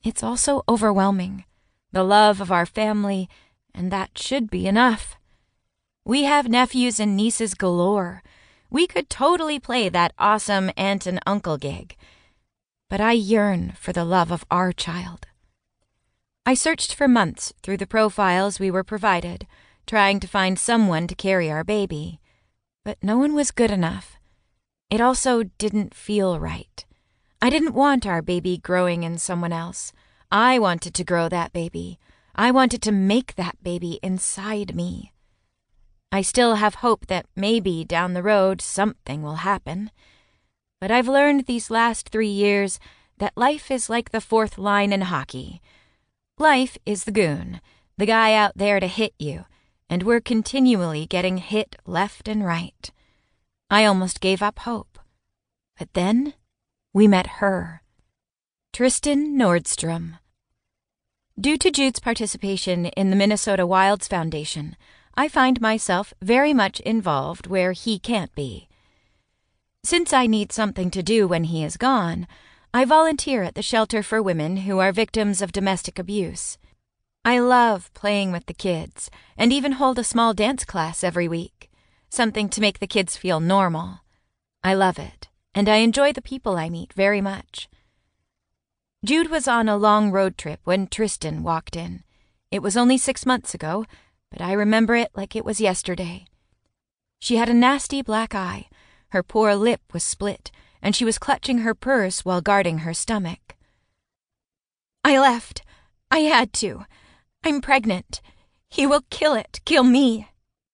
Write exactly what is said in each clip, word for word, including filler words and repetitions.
it's also overwhelming. The love of our family, and that should be enough. We have nephews and nieces galore. We could totally play that awesome aunt and uncle gig. But I yearn for the love of our child. I searched for months through the profiles we were provided, trying to find someone to carry our baby. But no one was good enough. It also didn't feel right. I didn't want our baby growing in someone else. I wanted to grow that baby. I wanted to make that baby inside me. I still have hope that maybe down the road something will happen. But I've learned these last three years that life is like the fourth line in hockey. Life is the goon, the guy out there to hit you, and we're continually getting hit left and right. I almost gave up hope. But then we met her. Tristan Nordstrom. Due to Jude's participation in the Minnesota Wilds Foundation, I find myself very much involved where he can't be. Since I need something to do when he is gone, I volunteer at the shelter for women who are victims of domestic abuse. I love playing with the kids and even hold a small dance class every week, something to make the kids feel normal. I love it, and I enjoy the people I meet very much. Jude was on a long road trip when Tristan walked in. It was only six months ago, but I remember it like it was yesterday. She had a nasty black eye, her poor lip was split, and she was clutching her purse while guarding her stomach. I left. I had to. I'm pregnant. He will kill it, kill me.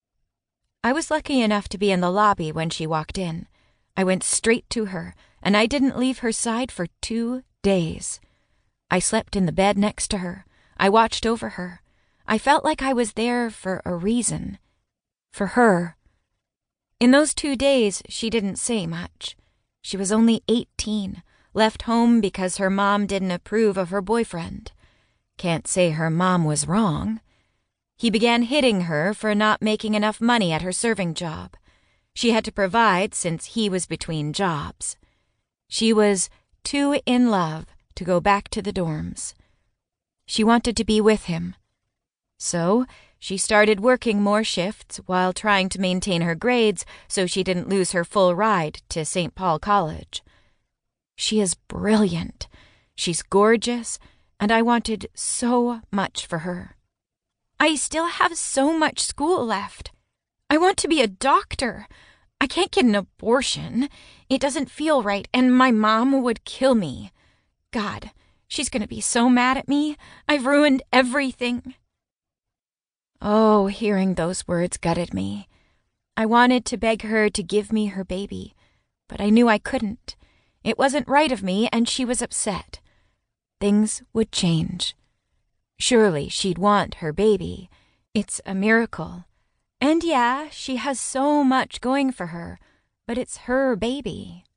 I was lucky enough to be in the lobby when she walked in. I went straight to her, and I didn't leave her side for two days. I slept in the bed next to her. I watched over her. I felt like I was there for a reason. For her. In those two days, she didn't say much. She was only eighteen, left home because her mom didn't approve of her boyfriend. Can't say her mom was wrong. He began hitting her for not making enough money at her serving job. She had to provide since he was between jobs. She was too in love to go back to the dorms. She wanted to be with him. So she started working more shifts while trying to maintain her grades so she didn't lose her full ride to Saint Paul College. She is brilliant. She's gorgeous, and I wanted so much for her. I still have so much school left. I want to be a doctor. I can't get an abortion. It doesn't feel right, and my mom would kill me. God, she's going to be so mad at me. I've ruined everything. Oh, hearing those words gutted me. I wanted to beg her to give me her baby, but I knew I couldn't. It wasn't right of me, and she was upset. Things would change. Surely she'd want her baby. It's a miracle. And yeah, she has so much going for her, but it's her baby.